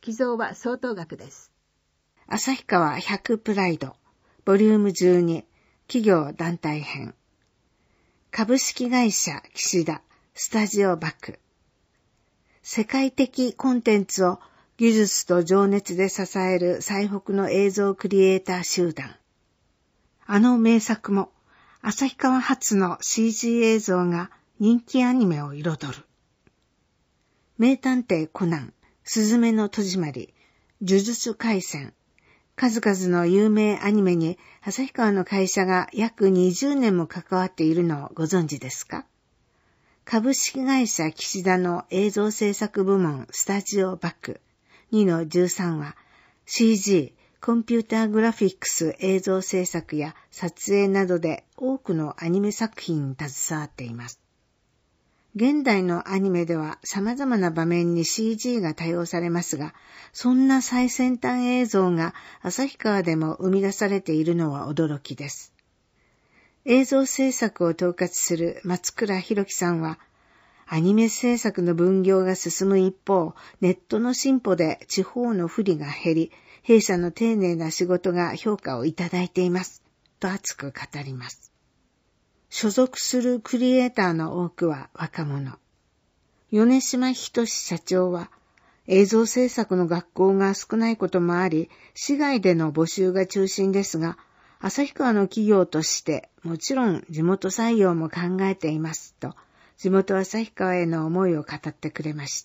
寄贈は相当額です。 旭川100プライド、ボリューム12、企業団体編。株式会社岸田、スタジオバック。世界的コンテンツを技術と情熱で支える最北の映像クリエイター集団。あの名作も、旭川発の CG 映像が人気アニメを彩る。名探偵コナン、すずめの戸締まり、呪術廻戦、数々の有名アニメに旭川の会社が約20年も関わっているのをご存知ですか？株式会社岸田の映像制作部門スタジオバック 2-13 は CG、コンピューターグラフィックス映像制作や撮影などで多くのアニメ作品に携わっています。現代のアニメでは様々な場面に CG が多用されますが、そんな最先端映像が旭川でも生み出されているのは驚きです。映像制作を統括する松倉弘樹さんは、アニメ制作の分業が進む一方、ネットの進歩で地方の不利が減り、弊社の丁寧な仕事が評価をいただいています、と熱く語ります。所属するクリエイターの多くは若者。米島仁社長は、映像制作の学校が少ないこともあり、市外での募集が中心ですが、旭川の企業としてもちろん地元採用も考えていますと、地元旭川への思いを語ってくれました。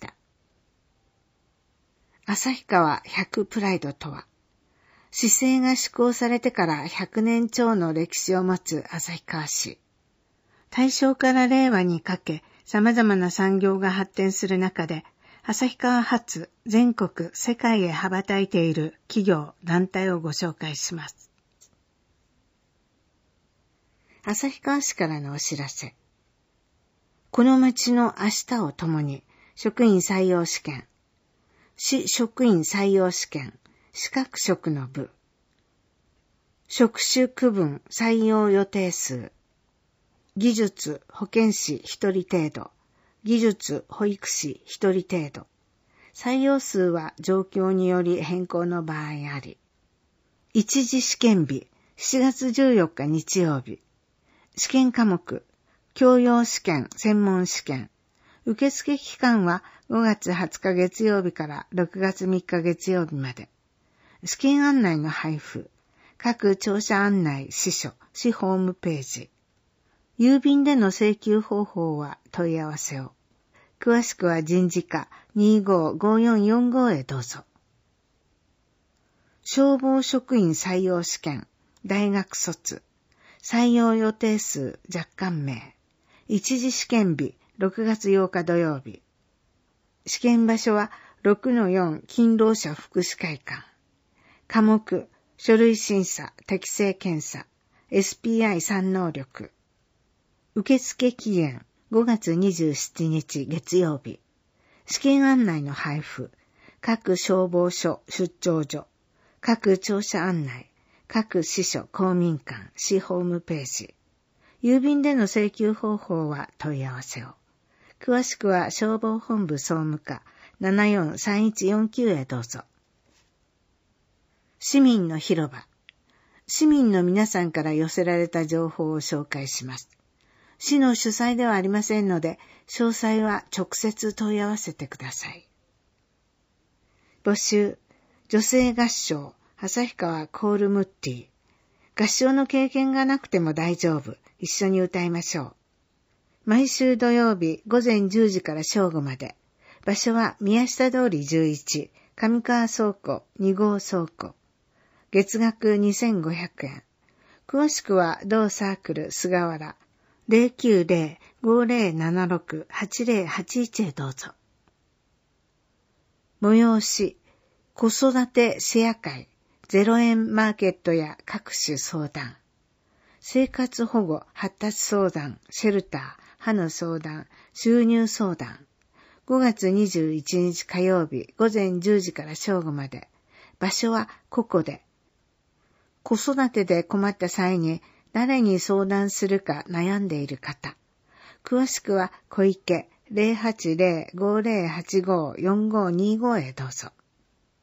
旭川100プライドとは、市政が施行されてから100年超の歴史を持つ旭川市。大正から令和にかけ、様々な産業が発展する中で、旭川発全国世界へ羽ばたいている企業団体をご紹介します。旭川市からのお知らせ。この町の明日を共に職員採用試験、市職員採用試験、資格職の部、職種区分採用予定数、技術保健師1人程度、技術保育士1人程度。採用数は状況により変更の場合あり。一次試験日、7月14日日曜日。試験科目、教養試験、専門試験。受付期間は5月20日月曜日から6月3日月曜日まで。試験案内の配布、各聴者案内司書、市ホームページ。郵便での請求方法は問い合わせを。詳しくは人事課 255445 へどうぞ。消防職員採用試験、大学卒。採用予定数若干名。一次試験日6月8日土曜日。試験場所は 6-4 勤労者福祉会館。科目、書類審査、適正検査、SPI3 能力。受付期限5月27日月曜日。試験案内の配布。各消防署、出張所。各庁舎案内。各支所、公民館、市ホームページ。郵便での請求方法は問い合わせを。詳しくは消防本部総務課 743149 へどうぞ。市民の広場。市民の皆さんから寄せられた情報を紹介します。市の主催ではありませんので、詳細は直接問い合わせてください。募集、女性合唱、旭川コールムッティ。合唱の経験がなくても大丈夫。一緒に歌いましょう。毎週土曜日午前10時から正午まで。場所は宮下通り11、上川倉庫2号倉庫。月額2500円。詳しくは同サークル菅原。090-5076-8081 へどうぞ。催し、子育てシェア会、0円マーケットや各種相談。生活保護、発達相談、シェルター、歯の相談、収入相談。5月21日火曜日午前10時から正午まで。場所はここで。子育てで困った際に、誰に相談するか悩んでいる方。詳しくは小池 080-5085-4525 へどうぞ。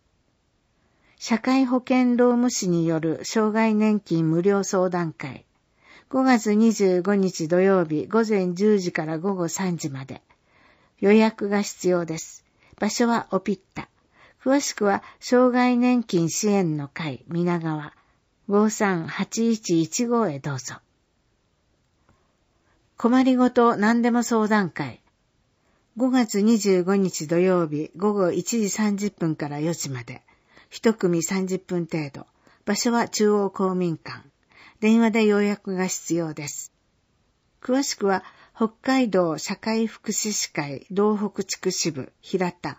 社会保険労務士による障害年金無料相談会。5月25日土曜日午前10時から午後3時まで。予約が必要です。場所はオピッタ。詳しくは障害年金支援の会皆川 538115 へどうぞ。困りごと何でも相談会。5月25日土曜日午後1時30分から4時まで。一組30分程度。場所は中央公民館。電話で予約が必要です。詳しくは北海道社会福祉士会道北地区支部平田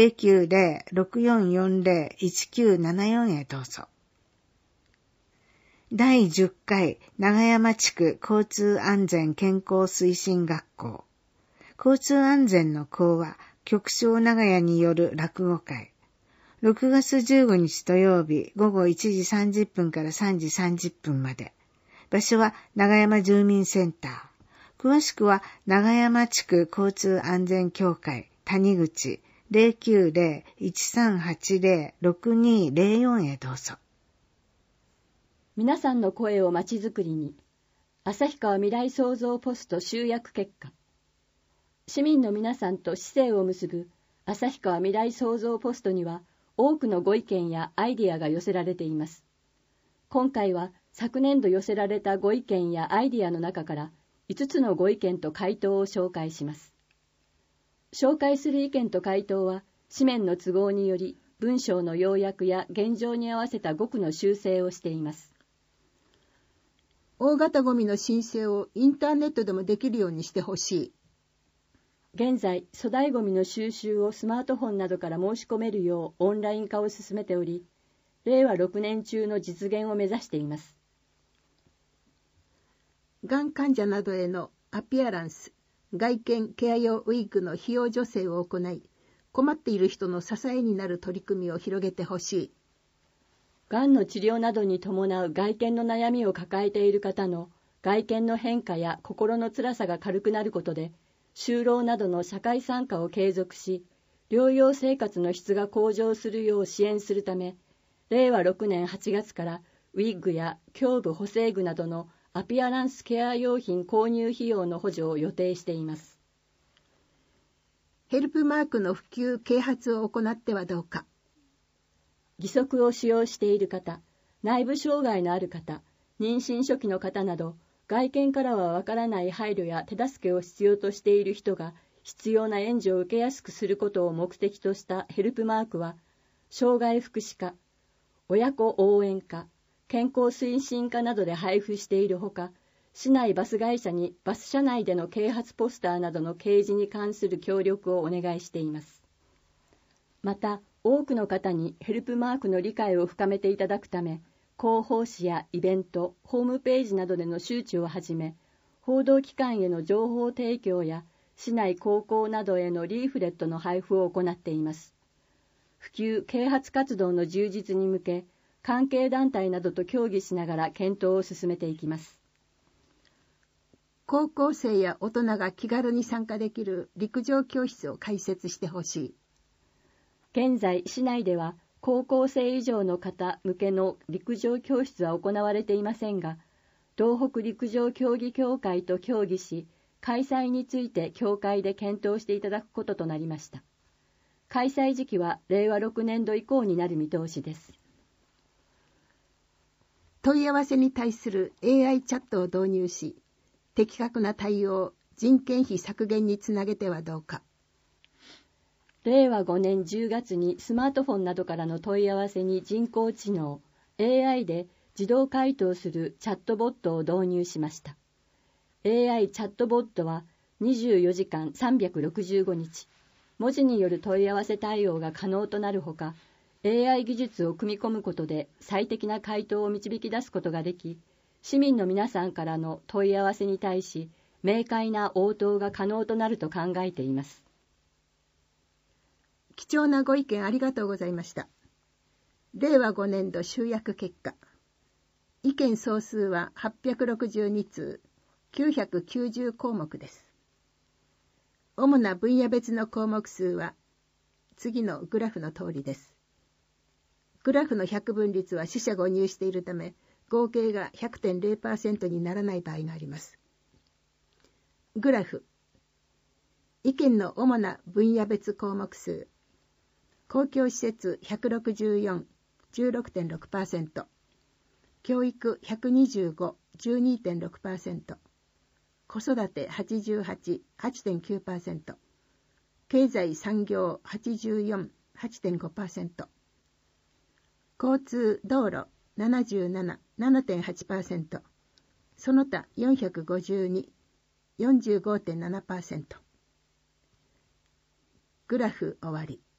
090-6440-1974 へどうぞ。第10回長山地区交通安全健康推進学校。交通安全の講話、局長長屋による落語会。6月15日土曜日午後1時30分から3時30分まで。場所は長山住民センター。詳しくは長山地区交通安全協会谷口 090-1380-6204 へどうぞ。 皆さんの声をまちづくりに、旭川未来創造ポスト集約結果。市民の皆さんと市政を結ぶ旭川未来創造ポストには多くのご意見やアイデアが寄せられています。今回は昨年度寄せられたご意見やアイデアの中から5つのご意見と回答を紹介します。紹介する意見と回答は紙面の都合により文章の要約や現状に合わせた語句の修正をしています。 大型ゴミの申請をインターネットでもできるようにしてほしい。 現在、粗大ゴミの収集をスマートフォンなどから申し込めるようオンライン化を進めており、令和6年中の実現を目指しています。 がん患者などへのアピアランス、外見ケア用ウィッグの費用助成を行い、困っている人の支えになる取り組みを広げてほしい。 がんの治療などに伴う外見の悩みを抱えている方の外見の変化や心の辛さが軽くなることで、就労などの社会参加を継続し、療養生活の質が向上するよう支援するため、令和6年8月からウィッグや胸部補正具などのアピアランスケア用品購入費用の補助を予定しています。 ヘルプマークの普及啓発を行ってはどうか。 義足を使用している方、内部障害のある方、妊娠初期の方など、外見からはわからない配慮や手助けを必要としている人が必要な援助を受けやすくすることを目的としたヘルプマークは、障害福祉課、親子応援課、健康推進課などで配布しているほか、市内バス会社にバス車内での啓発ポスターなどの掲示に関する協力をお願いしています。また、多くの方にヘルプマークの理解を深めていただくため、広報誌やイベント、ホームページなどでの周知をはじめ、報道機関への情報提供や市内高校などへのリーフレットの配布を行っています。普及・啓発活動の充実に向け、関係団体などと協議しながら検討を進めていきます。 高校生や大人が気軽に参加できる陸上教室を開設してほしい。 現在、市内では高校生以上の方向けの陸上教室は行われていませんが、東北陸上競技協会と協議し、開催について協会で検討していただくこととなりました。開催時期は令和6年度以降になる見通しです。 問い合わせに対する AI チャットを導入し、的確な対応、人件費削減につなげてはどうか。 令和5年10月にスマートフォンなどからの問い合わせに人工知能 AI で自動回答するチャットボットを導入しました。AI チャットボットは24時間365日、文字による問い合わせ対応が可能となるほか、AI 技術を組み込むことで最適な回答を導き出すことができ、市民の皆さんからの問い合わせに対し、明快な応答が可能となると考えています。 貴重なご意見ありがとうございました。令和5年度集約結果。意見総数は862通、990項目です。主な分野別の項目数は次のグラフの通りです。 グラフの百分率は四捨五入しているため、合計が 100.0% にならない場合があります。グラフ。意見の主な分野別項目数。公共施設164、16.6%。教育125、12.6%。子育て88、8.9%。経済産業84、8.5%。交通道路77、7.8%。その他452、45.7%。グラフ終わり。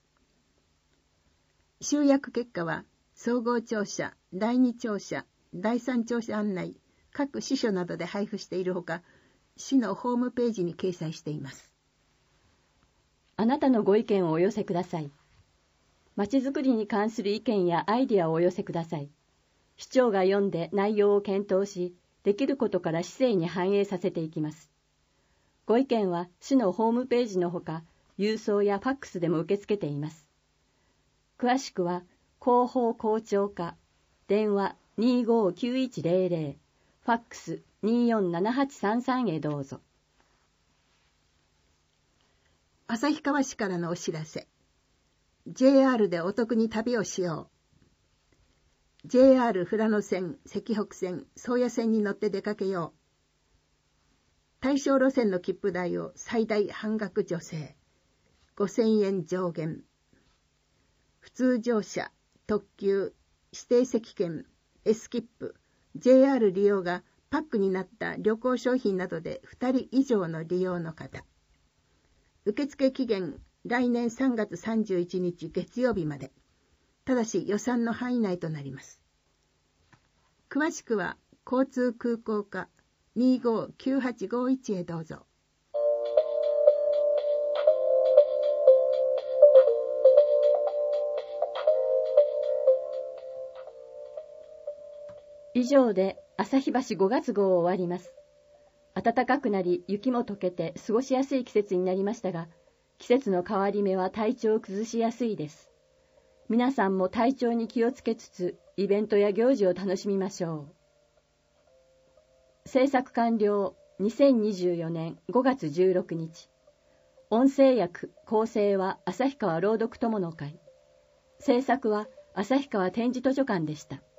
集約結果は、総合庁舎、第2庁舎、第3庁舎案内、各支所などで配布しているほか、市のホームページに掲載しています。 あなたのご意見をお寄せください。まちづくりに関する意見やアイディアをお寄せください。市長が読んで内容を検討し、できることから市政に反映させていきます。ご意見は市のホームページのほか、郵送やファックスでも受け付けています。詳しくは、広報広聴課、電話259100、ファックス247833へどうぞ。 旭川市からのお知らせ。JR でお得に旅をしよう。JR 富良野線、石北線、宗谷線に乗って出かけよう。対象路線の切符代を最大半額助成。5000円上限。普通乗車、特急、指定席券、S 切符、JR 利用がパックになった旅行商品などで2人以上の利用の方。受付期限、来年3月31日月曜日まで。ただし予算の範囲内となります。詳しくは、交通空港課259851へどうぞ。 以上で旭橋5月号を終わります。暖かくなり雪も溶けて過ごしやすい季節になりましたが、季節の変わり目は体調を崩しやすいです。皆さんも体調に気をつけつつ、イベントや行事を楽しみましょう。制作完了2024年5月16日。音声訳・構成は旭川朗読友の会。制作は旭川展示図書館でした。